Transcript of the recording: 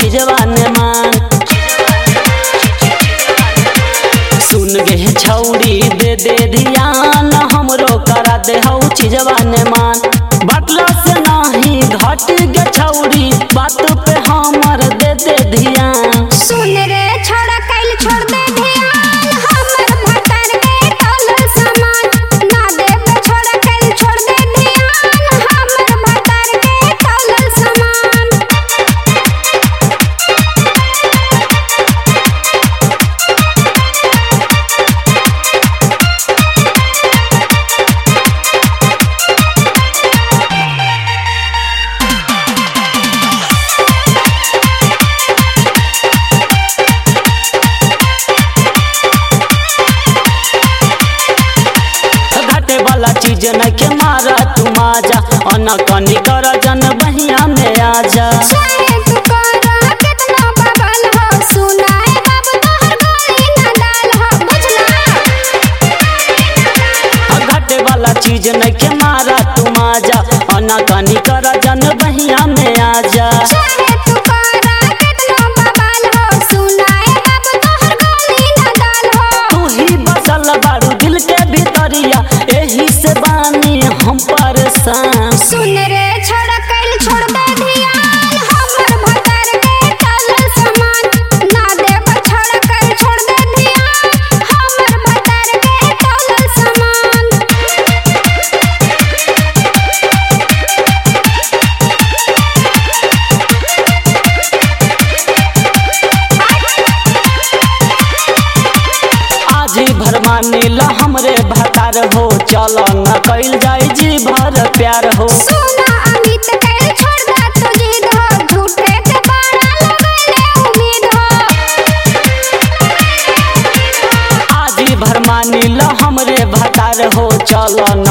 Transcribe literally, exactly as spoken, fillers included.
चिजवान मान। सुन गे छौरी दे दे ध्यान हमरो करा दे हौ चिजवान मान। बटला से नहीं घट गे छौरी बात पे हमर दे दे ध्यान। सुन रे छोड़ा कैल छोड़ दे ध्यान हमर भटर के टोलल सामान। ना देबे छोड़ा कैल छोड़ दे ध्यान हमर भटर के टोलल सामान। चीज न के मारा तू माजा अना कनी कर जन बहिया में आजा। तू करा कितना बबल हो सुनाए बाबू तोहर गोली ना डाल हो बुझला। घाटे वाला चीज न के मारा तू माजा अना कनी कर जन बहिया में आजा। तू करा कितना बबल हो सुनाए बाबू तोहर गोली ना डाल हो। तू ही बसल बारू दिल के भीतरिया एही से बानी हम परेशान। सुन रे छोड़ा कैल छोड़ दे ध्यान हमर भटर के टोलल सामान। ना देबे छोड़ा कैल छोड़ दे ध्यान हमर भटर के टोलल सामान। आज भर मानिला हमरे भतार हो चल न कैल जाए जी भर प्यार हो। सुना अमित कैल छोड़ दे तू जिद हो झूठे के बाड़ा लगले उम्मीद हो। आज भर मानिला हमरे भतार हो चल न